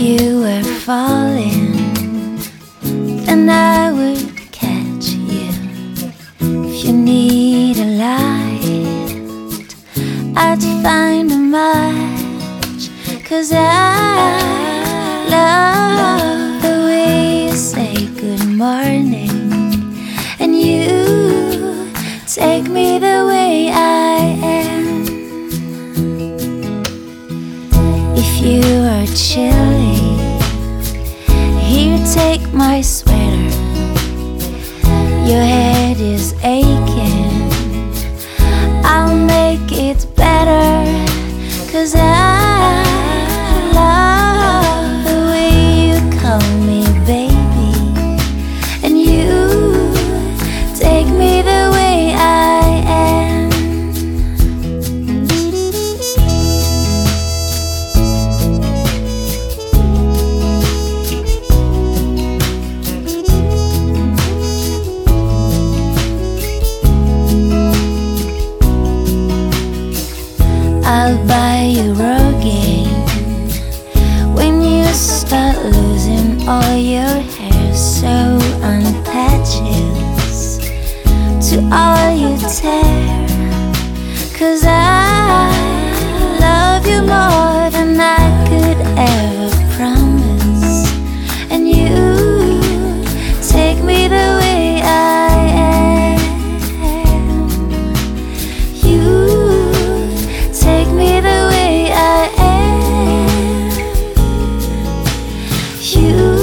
you were falling, then I would catch you. If you need a light, I'd find a match. 'Cause I love the way you say good morning, and you take me the way I am. If you are chilly, here, take my sweater. Your head is aching, I'll make it better. 'Cause I love the way you call me baby, and you take me the way I am. I'll buy you Rogaine when you start losing all your hair. So unpatches to all you tear. 'Cause I love you more than I could ever promise, and you take me the way I am. You take me the way I am. You